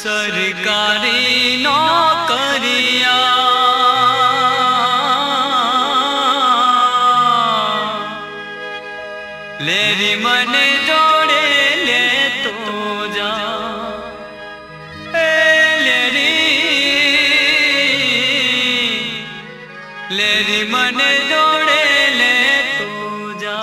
सरकारी नौकरिया लेरी मन जोड़े ले तो जा लेरी मन जोड़े ले तो जा।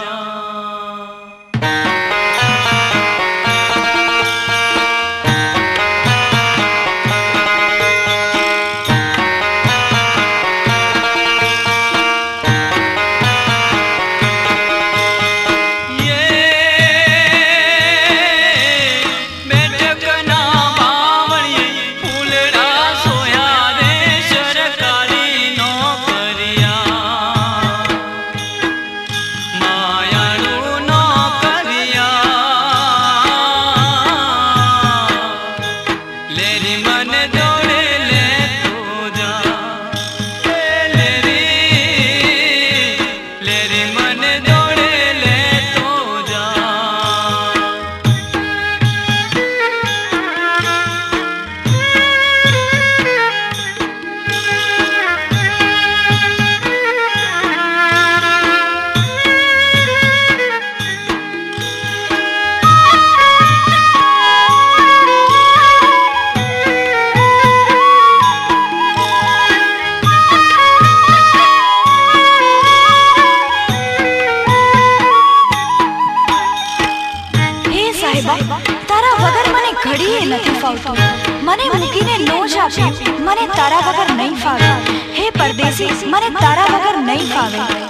तारा वगर मने घड़ीए नहीं फावतो, मने मूकीने नो जापी, मने तारा वगर नहीं फावे। हे परदेसी मने तारा वगर नहीं फावे।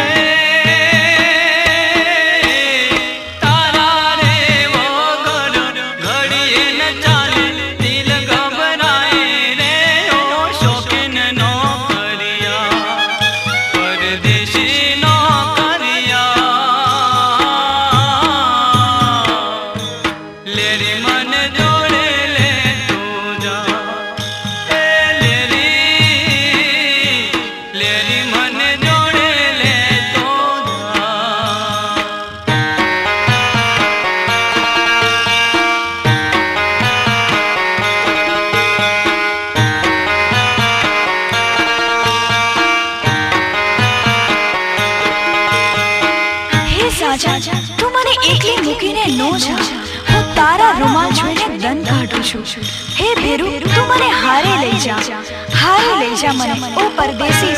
तू मने एकली मूकीने नो जा, हूँ तारा रुमाल छुईने दन काढू छू। हे भेरू तू मने हारे लई जा मने ओ परदेसी।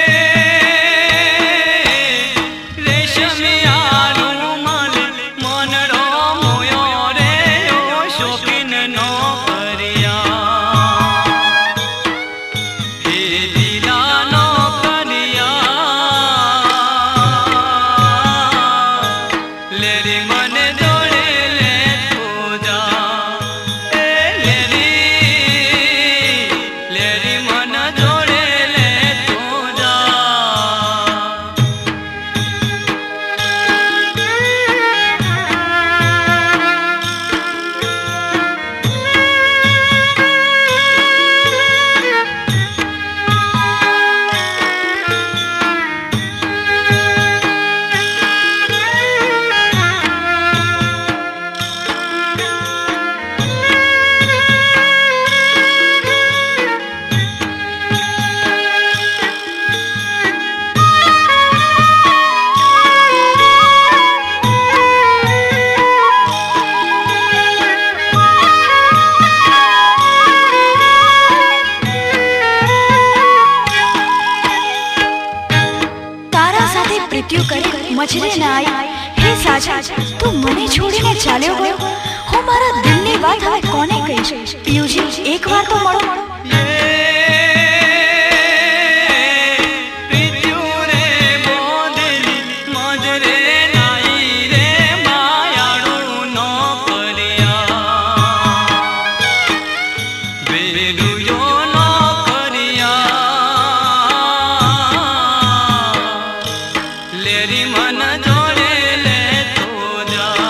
मृत्यु करे मजरे ना आई। हे साजा तू मने छोड़ीने चाल्यो गयो, हूँ मारा दिलनी वात हवे कोने कहीश। पियुजी एक बार तो मळो।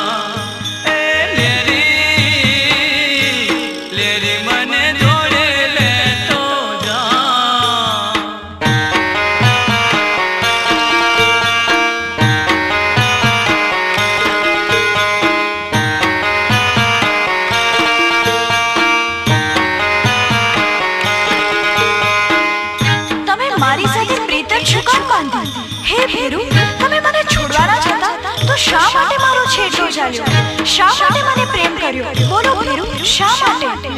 मन जोड़े ફેરુ, તમે મને છોડવાના જ હતા તો શા માટે મારો છેડો ચાલ્યો? શા માટે મને પ્રેમ કર્યો? બોલો ફેરુ, શા માટે?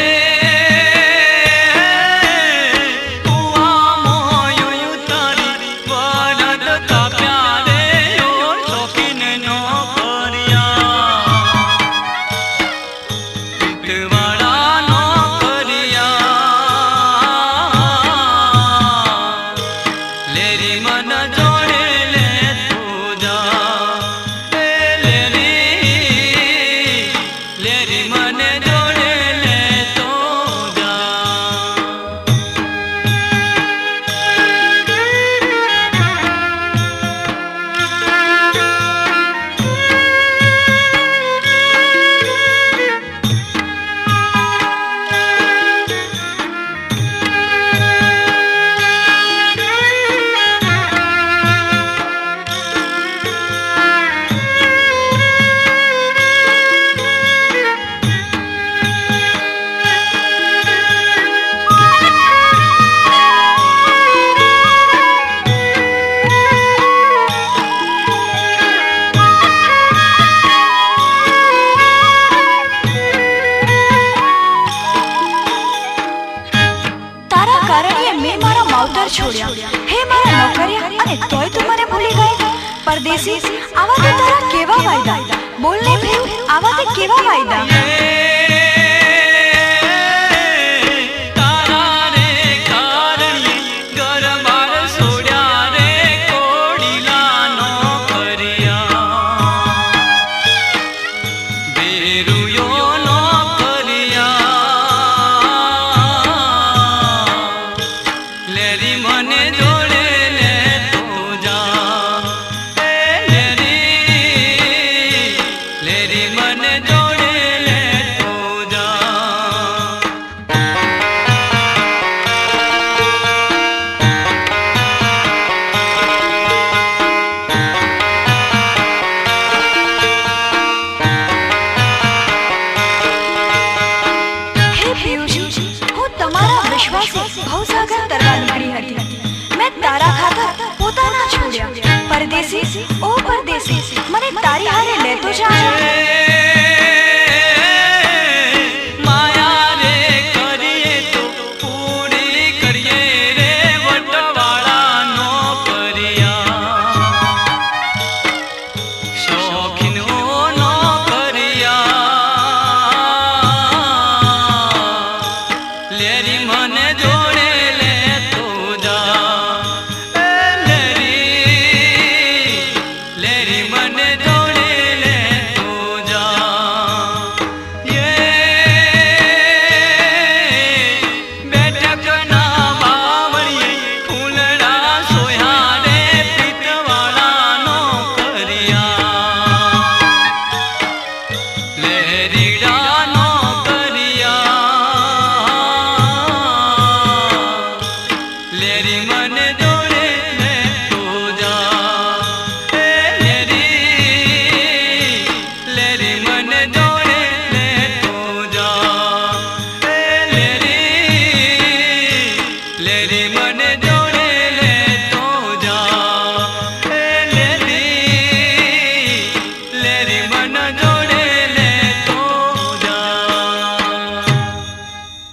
છોડ્યા હે મારા નોકરિયા, અને તોય તું મને ભૂલી ગઈ. પરદેશી, આવા તે તારા કેવા વાયદા? બોલ ને ફેરુ, આવા તે કેવા વાયદા? ભવસાગર તરવા નીકળી હતી. મેં તારા ખાતર પોતાના છોડ્યા. પરદેશી, ઓ પરદેશી, મને તારી હારે લેતો જા. मन जो